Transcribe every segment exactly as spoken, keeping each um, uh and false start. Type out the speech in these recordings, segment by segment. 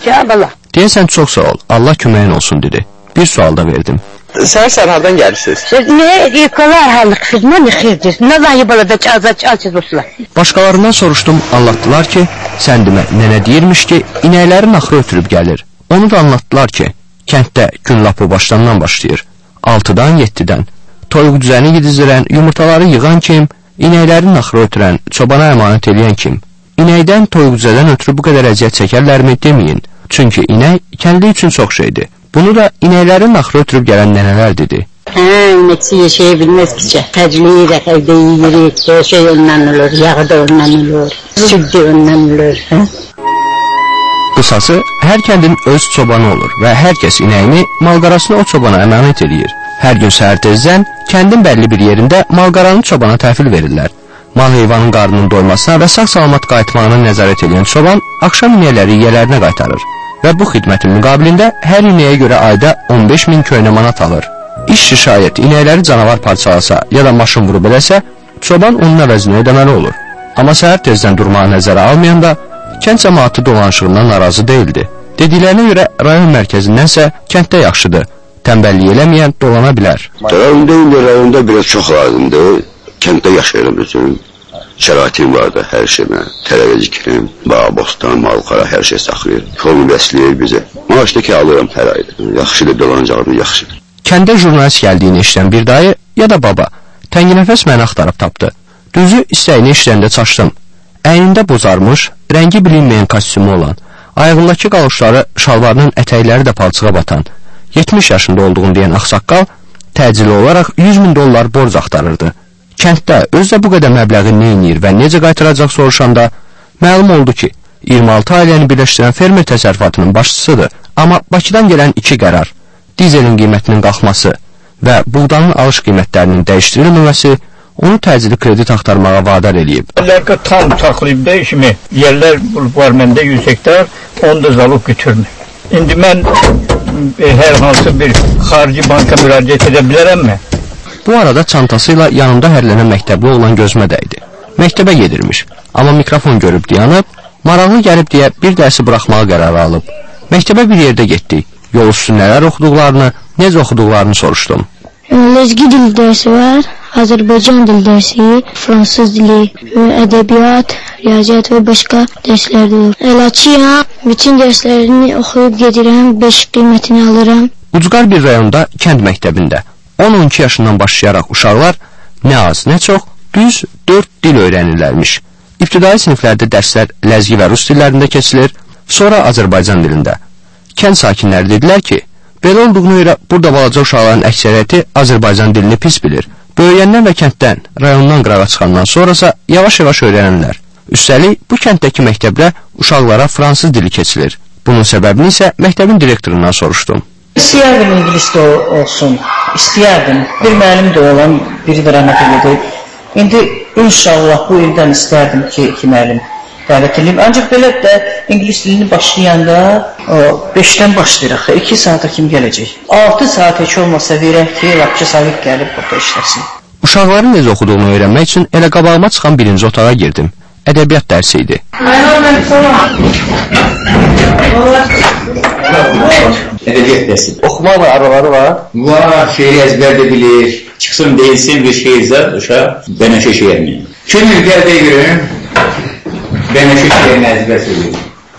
Ya bala. Deyəsən çox sağ ol, Allah köməyin olsun dedi. Bir sual da verdim. Sen Sərhardan gəlirsiniz? Ne yıkalar halık fizman yıkırdır. Ne vahi balada çazat açız olsunlar. Başqalarından soruşdum, anlattılar ki, sən demə nənə deyirmiş ki, inəklərin axırı ötürüb gəlir. Onu da anlattılar ki, kənddə gün lapı başlandan başlayır. altıdan yeddidən. Toyuq düzəni gidizdirən, yumurtaları yığan kim, inəklərin axırı ötürən, çobana əmanət eləyən kim. İnəkdən, toyuq düzədən ötürü bu qədər əziyyət çəkərlərmi deməyin. Çünki inək kəndi üçün çox şeydir. Bunu da inəklərin axırı ötürüb gələn nənələr dedi. Hə, inəkçi yaşaya bilməz ki, təcliyirək, evdə yiyirik, her şey ondan olur, yağı da ondan olur, süt də ondan olur. Hə? Qısası, hər kəndin öz çobanı olur və hər kəs inəyini malqarasına o çobana əmanət eləyir. Hər gün səhər tezdən kəndin bəlli bir yerində malqaranı çobana təhvil verirlər. Mal heyvanın qarnının doymasına və sağ-salamat qayıtmağına nəzarət edən çoban axşam inəkləri yiyələrinə qaytarır və bu xidmətin müqabilində hər inəyə görə ayda on beş min köynə manat alır. İşçi şayət inəkləri canavar parçalasa ya da maşın vurub eləsə, çoban onun əvəzini ödəməli olur. Amma səhər tezdən durmağı nəzərə almayanda kənd cəmaatı dolanışığından narazı deyildi. Dediklərinə görə rayon mərkəzindənsə kənddə yaxşıdır, tənbəllik eləməyən dolana bilər. Rayonda indi rayonda biraz çox lazımdır. Kənddə yaşayıram üçün. Şəraitim var da hər şeymə, tərəvəzi kirim, bağ, bostan, malqara, hər şey saxlayır. Kolu bəsləyir bizə. Maaşda ki alıram hər ayda. Yaxşıdır, dolanacağım, yaxşıdır. Kəndə jurnalist gəldiyini eşidən bir dayı ya da baba tənginəfəs məni axtarıb tapdı. Düzü istəyini eşidəndə çaşdım. Əynində bozarmış, rəngi bilinməyən kostyumu olan, ayağındakı qaluşları, şalvarının ətəkləri də palçığa batan, yetmiş yaşında olduğunu deyən ağsaqqal təcili olaraq yüz min dollar borc axtarırdı. Kənddə özdə bu qədər məbləği nə inir və necə qaytaracaq soruşanda məlum oldu ki, iyirmi altı ailəni birləşdirən fermer təsərrüfatının başçısıdır. Amma Bakıdan gələn iki qərar, dizelin qiymətinin qalxması və buğdanın alış qiymətlərinin dəyişdirilməməsi onu təcili kredit axtarmağa vadar eləyib. Yerlərdə tam saxlayıb dəyişimi, yerlər var məndə yüz hektar, onu da zalıb götürmür. İndi mən e, hər hansı bir xarici banka müraciət edə bilərəmmi? Bu arada çantasıyla yanımda hərlənən məktəbli olan gözümə dəydi. Məktəbə gedirmiş, amma mikrofon görüb dayanıb, maraqlı gəlib deyə bir dərsi buraxmağa qərarı alıb. Məktəbə bir yerdə getdik. Yol üstü nələr oxuduqlarını, necə oxuduqlarını soruşdum. Ləzgi dil dərsi var, Azərbaycan dil dərsi, fransız dili, ədəbiyyat, riyaziyyat və başqa dərslər də olur. Əlakiyəm, bütün dərslərini oxuyub gedirəm, beş qiymətini alıram. Ucqar bir rayonda, kənd məktəbində on on iki yaşından başlayaraq uşaqlar nə az, nə çox, düz dörd dil öyrənirlərmiş. İbtidai siniflərdə dərslər ləzgi və rus dillərində keçilir, sonra Azərbaycan dilində. Kənd sakinləri dedilər ki, belə olduğuna görə burada balaca uşaqların əksəriyyəti Azərbaycan dilini pis bilir. Böyüyəndən və kənddən, rayondan qırağa çıxandan sonrasa yavaş-yavaş öyrənirlər. Üstəlik, bu kənddəki məktəbdə uşaqlara fransız dili keçilir. Bunun səbəbini isə məktəbin direktorundan soruşdum. İstəyərdim ingilis də olsun, istəyərdim. Bir müəllim də olan, biri də rəhmət edib. İndi inşallah bu ildən istərdim ki, iki müəllim dəvət edeyim. Ancaq belə də ingilis dilini başlayanda beşdən başlayırıq, iki saata kim gələcək? altı saat heç olmasa verək ki, lapçı sahib gəlib burada işləsin. Uşaqların necə oxuduğunu öyrənmək üçün elə qabağıma çıxan birinci otağa girdim. Ədəbiyyat dərsi idi. Ədəbiyyat dərsi. Oxuma var, araları var? Var, şeiri əzbərdə bilir. Çıxsın deyilsin bir şeirzat, uşaq Bənəşə şeirini. Kim il gəldə görün, Bənəşə şeirini əzbər söylüyor.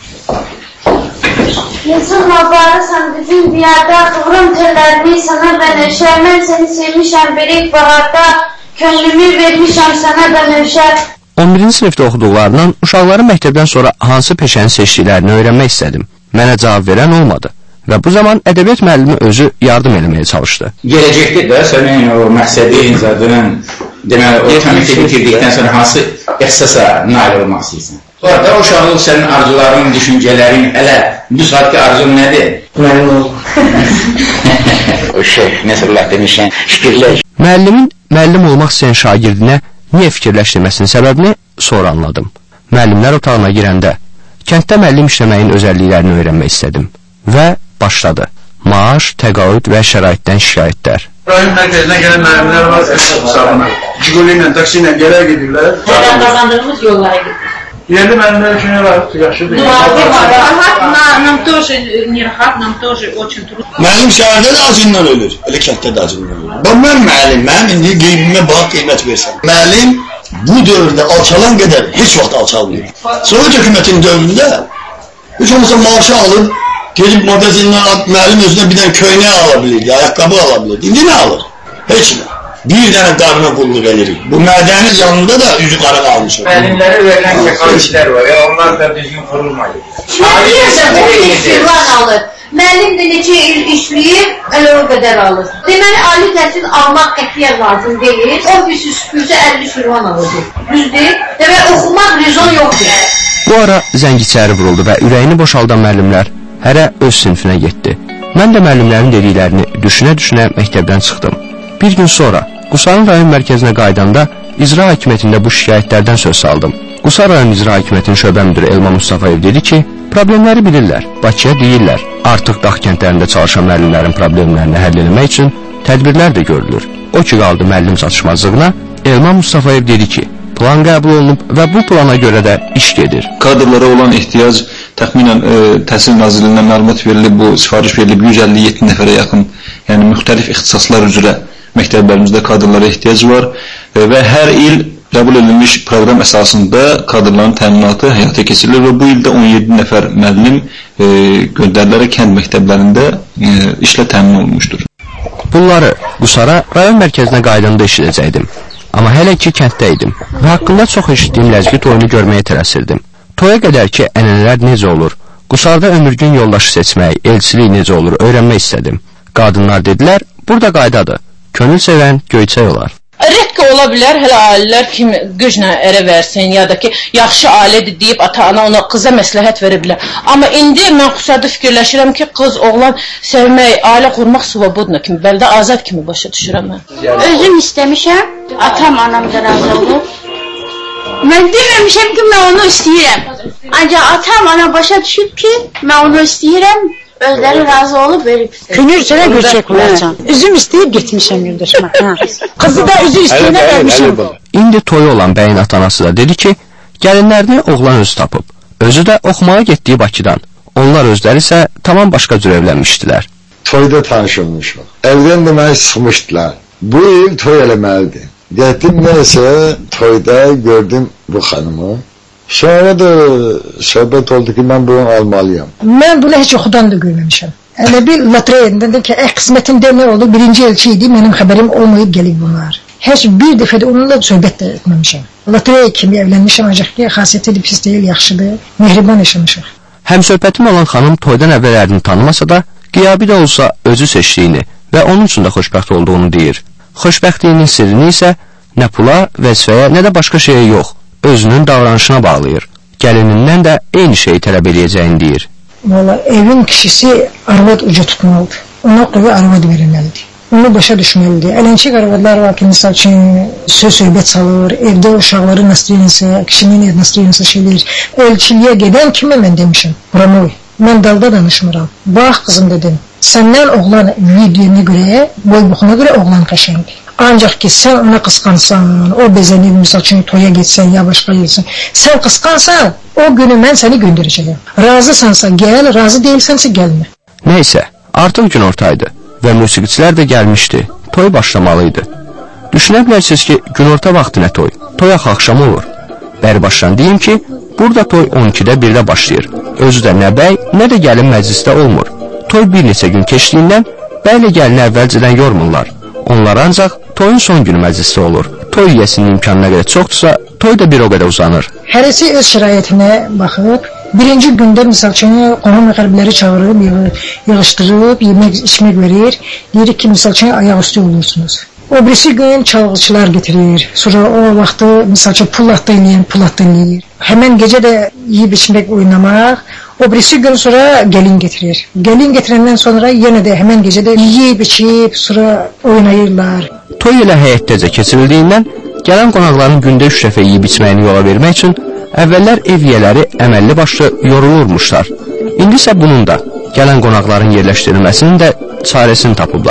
Yazıqla barısan bütün diyarda, qıvrım tellərini sana Bənəşə. Mən səni sevmişəm birik baharda, könlümü vermişəm sana Bənəşə. on birinci sinifdə oxuduqlarından uşaqların məktəbdən sonra hansı peşəni seçdiklərini öyrənmək istədim. Mənə cavab verən olmadı və bu zaman ədəbiyyat müəllimi özü yardım eləməyə çalışdı. Gələcəkdə də sənin o məqsədin, zadın, deməli, o təməkdə bitirdikdən sonra hansı əsasa nail olmaq istəyirsən? Orada uşaqlıq sənin arzuların, düşüncələrin, hələ bu saatki arzun nədir? Müəllim ol. O şey, nəsəllah demişən, fikirlər. Müəllimin müəllim olmaq istəyən şagirdinə niyə fikirləşdirməsinin səbəbini sonra anladım. Müəllimlər otağına girəndə kənddə müəllim işləməyin özəlliklərini öyrənmək istədim və başladı. Maaş, təqaüd və şəraitdən şikayətlər. Rayon mərkəzinə gələn müəllimlər var, əsas hesabına. Jiguli ilə, taksi ilə gələ gedirlər. Nədən qazandığımız yollara gedir. Yerli müəllimlər üçün var, yaxşıdır. Rahat, dörd тоже не rahat, нам тоже очень трудно. Müəllim şəhərdə də acından ölür, elə kənddə də acından ölür. Bax, mən müəllim, mənim indi qeybimə bax, qiymət versən. Müəllim bu dövrdə alçalan qədər heç vaxt alçalmıyor. Sovet hökumətin dövründə heç olmasa maaşı alıb, gelib magazindən müəllim özünə bir dənə köynək ala bilirdi, ayaqqabı ala bilirdi. İndi nə alır? Heç nə. Bir dənə qarına qulluq edirik. Bu mədənin yanında da üzü qara qalmış. Müəllimlərə verilən kəfaletlər var ya, onlar da düzgün qurulmayır. Müəllim alır. Müəllim də neçə il işləyir, elə o qədər alır. Deməli, ali təhsil almaq qətiyyən lazım deyil. Ofisi süpürsə əlli şirvan alır. Düzdür? Deməli, oxumaq rezon yoxdur. Bu ara zəng içəri vuruldu və ürəyini boşaldan müəllimlər hərə öz sinfinə getdi. Mən də müəllimlərin dediklərini düşünə-düşünə məktəbdən çıxdım. Bir gün sonra Qusarın rayon mərkəzinə qaydanda icra hakimiyyətində bu şikayətlərdən söz saldım. Qusar rayon icra hakimiyyətinin şöbə müdürü Elman Mustafayev dedi ki, problemləri bilirlər, Bakıya deyirlər. Artıq dağ kəndlərində çalışan müəllimlərin problemlərini həll etmək üçün tədbirlər də görülür. O ki qaldı müəllim çatışmazlığına, Elman Mustafayev dedi ki, plan qəbul olunub və bu plana görə də iş gedir. Kadrlara olan ehtiyac təxminən e, Təhsil Nazirliyinə məlumat verilib, bu sifariş verilib yüz əlli yeddi nəfərə yaxın, yəni müxtəlif ixtisaslar üzrə məktəblərimizdə kadrlara ehtiyac var e, və hər il qəbul edilmiş proqram əsasında kadrların təminatı həyata keçirilir və bu ildə on yeddi nəfər müəllim e, göndərilərək kənd məktəblərində e, işlə təmin olunmuşdur. Bunları Qusara rayon mərkəzinə qaydanda eşidəcəkdim. Amma hələ ki kəndddə idim və haqqında çox eşitdiyim ləzgi toyunu görməyə tələsirdim. Toya qədər ki, ənənələr necə olur, Qusarda ömürgün yoldaşı seçmək, elçilik necə olur, öyrənmək istədim. Qadınlar dedilər, burada qaydadır, könül sevən göyçək olar. Rədqə ola bilər, hələ aillər kim güclə ərə versin, ya da ki, yaxşı ailədir deyib ata-ana ona qıza məsləhət verə bilər. Amma indi mən xüsusilə fikirləşirəm ki, qız, oğlan sevmək, ailə qurmaq svobodna kimi, bəldə azad kimi başa düşürəm mən. Özüm istəmişəm, atam, anam da razı olub. Mən deməmişəm ki, mən onu istəyirəm. Ancaq atam, anam başa düşüb ki, mən onu istəyirəm. Özləri razı olub verib. Günür sənə gülçək olacaq. Üzüm istəyib getmişəm yurdaşıma. Qızı da üzü istəyinə vermişəm. İndi toyu olan bəyin atanası da dedi ki, gəlinlərini oğlan özü tapıb. Özü də oxumağa getdiyi Bakıdan. Onlar özləri isə tamam başqa cür evlənmişdilər. Toyda tanış olmuşuq. Evdən deməyi sıxmışdılar. Bu il toy eləməlidir. Getdim neyse toyda gördüm bu xanımı. Sonra da söhbət oldu ki, mən bunu almalıyam. Mən bunu heç oxudan da görməmişəm. Elə bir lotereyadan dedim ki, ə, qismətində nə oldu? Birinci elçi idi, mənim xəbərim olmayıb gəlib bunlar. Heç bir dəfə də onunla söhbət də etməmişəm. Lotereya kimi evlənmişəm, ancaq ki, xasiyyəti də pis deyil, yaxşıdır. Mehriban yaşamışıq. Həmsöhbətim olan xanım toydan əvvəl ərini tanımasa da, qiyabi də olsa özü seçdiyini və onun üçün də xoşbəxt olduğunu deyir. Xoşbəxtliyinin sirrini isə nə pula, vəzifəyə, nə də başqa şeyə yox, özünün davranışına bağlayır. Gəlinindən də eyni şeyi tələb edəcəyini deyir. Valla evin kişisi arvad ucu tutmalıdır. Ona qoyu arvad verilməlidir. Onu başa düşməlidir. Ələncik arvadlar var ki, misal üçün söz-söhbət salır, evdə uşaqları nastroyensə, kişinin nastroyensə şeylər. Elçiliyə gedən kimi mən demişim, Ramoy, mən dalda danışmıram. Bax qızım dedim, səndən oğlan verdiyinə görə, boy-buxuna görə oğlan qəşəngdir. Ancaq ki, sən ona qısqansan, o bezənir, misal üçün toya getsən, ya başqa yersən, sən qısqansan, o günü mən səni göndərəcəyəm. Razısansa gəl, razı deyilsənsə gəlmə. Nəysə, artıq gün ortaydı və musiqiçilər də gəlmişdi, toy başlamalıydı. Düşünə bilərsiniz ki, gün orta vaxtı nə toy, toy axı axşam olur. Bəri başdan deyim ki, burada toy on ikidə birdə başlayır. Özü də nə bəy, nə də gəlin məclisdə olmur. Toy bir neçə gün keçdiyindən bəylə gəlini əvvəlcədən yormurlar. Onlar ancaq toyun son günü məclisdə olur. Toy yiyəsinin imkanına qədər çoxdursa, toy da bir o qədər uzanır. Hərəsi öz şəraitinə baxıb, birinci gündə misal üçün qohum məqrəbləri çağırıb, yığışdırıb, yemək, içmək verir. Deyirik ki, misal üçün ayaq üstü olursunuz. O birisi gün çalğıçılar getirir. Sonra o vaxtı misal üçün pul atda eləyən, pul atda eləyir. Həmən gecə də yiyib içmək, oynamaq. O birisi gün sonra gəlin getirir. Gəlin getirəndən sonra yenə də həmən gecə də yiyib, içib, sonra oynayırlar. Toy ilə həyətdəcə keçirildiyindən gələn qonaqların gündə üç dəfə yiyib içməyini yola vermək üçün əvvəllər ev yiyələri əməlli başlı yorulurmuşlar. İndi isə bunun da gələn qonaqların yerləşdirilməsinin də çarəsini tapıblar.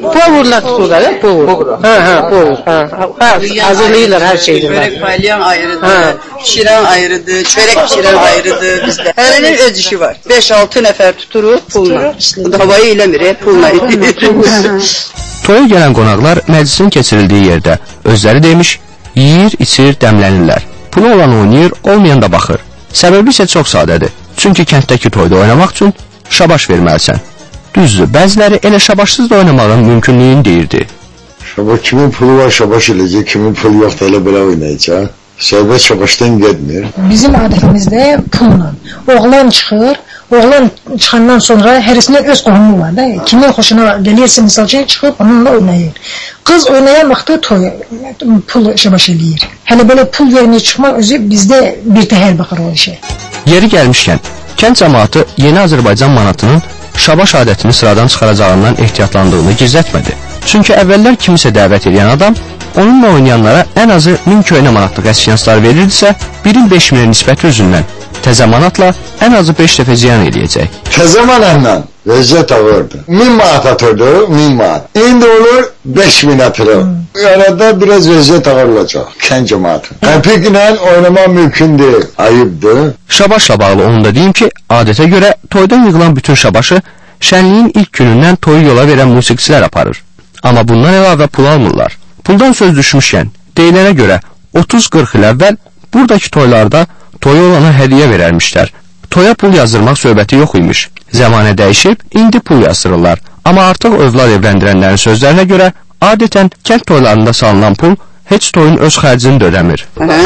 Povurla tuturlar, povur. Ha, ha, povur. Ha, ha, hazırlayırlar her şeyi. Çörek paylayan ayrıdır, pişiren ayrıdır, çörek pişiren ayrıdır bizde. Herinin öz işi var. beş altı nefer tuturur pulla. Havayı eləmir, pulla. Toya gələn qonaqlar məclisin keçirildiyi yerdə özləri demiş, yeyir, içir, dəmlənirlər. Pulu olan oynayır, olmayan da baxır. Səbəbi isə çox sadədir. Çünki kənddəki toyda oynamaq üçün şabaş verməlisən. Düzdür, bəziləri elə şabaşsız da oynamağın mümkünlüyünü deyirdi. Şabaş, kimin pulu var şabaş eləcək, kimin pulu yoxdur elə belə oynayacaq. Söhbət şabaşdan getmir. Bizim adətimizdə pulla. Oğlan çıxır, oğlan çıxandan sonra hərəsində öz qohumu var da. Kimin xoşuna gəlirsə, misal üçün çıxıb onunla oynayır. Qız oynayan vaxtı toy, pul şabaş eləyir. Hələ belə pul verməyə çıxmaq özü bizdə bir təhər baxır o işə. Yeri gəlmişkən, kənd cəmaatı yeni Azərbaycan manatının şabaş adətini sıradan çıxaracağından ehtiyatlandığını gizlətmədi. Çünki əvvəllər kimisə dəvət edən adam onunla oynayanlara ən azı min köynə manatlıq əskiyanslar verirdisə, birin beş minə nisbəti üzündən təzə manatla ən azı beş dəfə ziyan eləyəcək. Təzə manatla vəziyyət ağırdı. min manat atırdı, min manat. İndi olur beş min atırır. Arada biraz vəziyyət ağır olacaq, kənd cəmaatı. Qəpiklə oynamaq mümkün deyil, ayıbdır. Şabaşla bağlı onu da deyim ki, adətə görə toydan yığılan bütün şabaşı şənliyin ilk günündən toyu yola verən musiqiçilər aparır. Amma bundan əlavə pul almırlar. Puldan söz düşmüşkən, deyilənə görə otuz qırx il əvvəl buradakı toylarda toya olana hədiyyə verərmişlər. Toya pul yazdırmaq söhbəti yox imiş. Zəmanə dəyişib, indi pul yazdırırlar. Amma artıq övlad evləndirənlərin sözlərinə görə adətən kənd toylarında salınan pul heç toyun öz xərcini də ödəmir.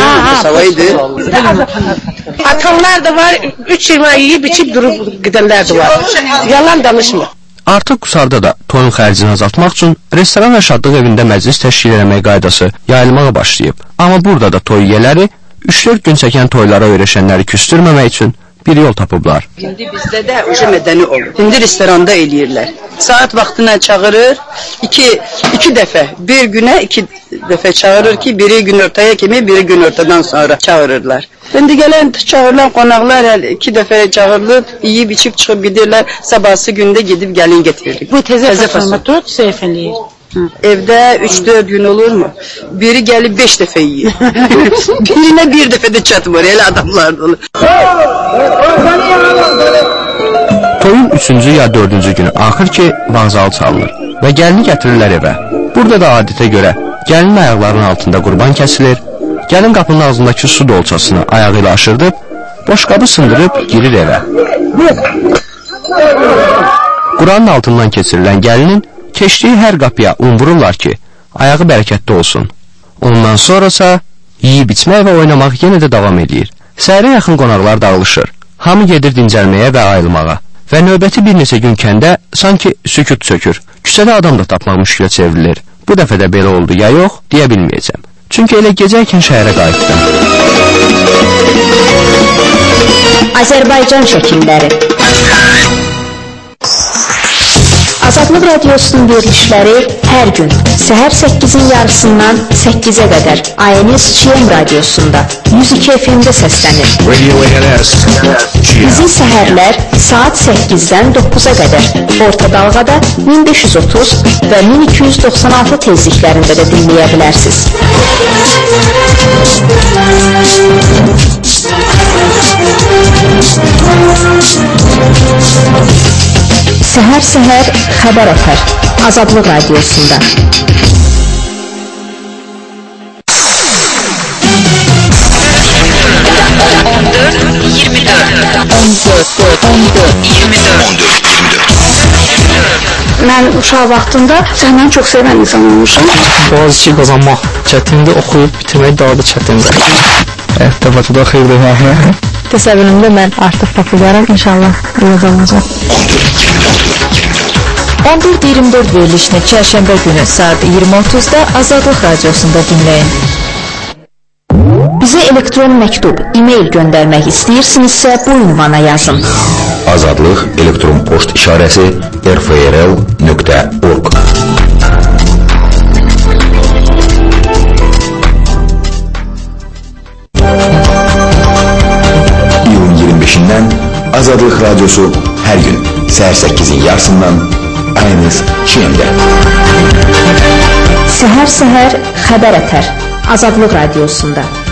Atanlar da var, üç yirmi yiyib içib durub gedənlər də var. Yalan danışmır. Artıq Qusarda da toyun xərcini azaltmaq üçün restoran və şadlıq evində məclis təşkil etmək qaydası yayılmağa başlayıb. Amma burada da toy yiyələri üç dörd gün çəkən toylara öyrəşənləri küstürməmək üçün bir yol tapıblar. İndi bizdə də uca mədəni olur. İndi restoranda eləyirlər. Saat vaxtına çağırır, iki, iki dəfə, bir günə iki dəfə çağırır ki, biri gün ortaya kimi, biri gün ortadan sonra çağırırlar. İndi gələn çağırılan qonaqlar iki dəfə çağırılıb, yiyib içib çıxıb gidirlər, sabahsı gündə gedib gəlin getirirdik. Bu təzə fasulye dörd səhv eləyir. Evdə üç dörd gün olur mu? Biri gəlib beş dəfə yiyir. Birinə bir dəfə də çatmır, elə adamlar da olur. Toyun üçüncü ya dördüncü günü axır ki, vağzal çalınır və gəlini gətirirlər evə. Burada da adətə görə gəlinin ayaqlarının altında qurban kəsilir, gəlin qapının ağzındakı su dolçasını ayağı ilə aşırdıb, boşqabı sındırıb girir evə. Quranın altından keçirilən gəlinin keçdiyi hər qapıya un vururlar ki, ayağı bərəkətli olsun. Ondan sonrasa yiyib içmək və oynamaq yenə də davam edir. Səhərə yaxın qonaqlar dağılışır. Hamı gedir dincəlməyə və ayılmağa. Və növbəti bir neçə gün kəndə sanki sükut çökür. Küçədə adam da tapmaq müşkilə çevrilir. Bu dəfə də belə oldu ya yox, deyə bilməyəcəm. Çünki elə gecəykən şəhərə qayıtdım. Azərbaycan şəkilləri. Azadlıq Radiosunun verilişləri hər gün səhər səkkizin yarısından səkkizə qədər A N S G M Radiosunda yüz iki F M-də səslənir. Bizi səhərlər saat səkkizdən doqquza qədər orta dalğada min beş yüz otuz və min iki yüz doxsan altı tezliklərində də dinləyə bilərsiniz. Səhər-səhər xəbər atar Azadlıq Radiosunda. on dörd iyirmi dörd on dörd on dörd iyirmi dörd Mən uşaq vaxtında səndən çox sevən insan olmuşam. Bazı şey qazanmaq çətindir, oxuyub bitirmək daha da çətindir. Hətta Bakıda xeyirdir. Təsəvvürümdə mən artıq populyarım, inşallah yox olacaq. on dörd iyirmi dörd verilişini çərşənbə günü saat iyirmi otuzda Azadlıq Radiosunda dinləyin. Bizə elektron məktub, e-mail göndərmək istəyirsinizsə bu ünvana yazın. Azadlıq elektron post işarəsi r f r l nöqtə org. iyun iyirmi beşindən Azadlıq Radiosu hər gün səhər səkkizin yarısından ayınız Çiyem'de. Səhər-səhər xəbər ətər Azadlıq Radiosunda.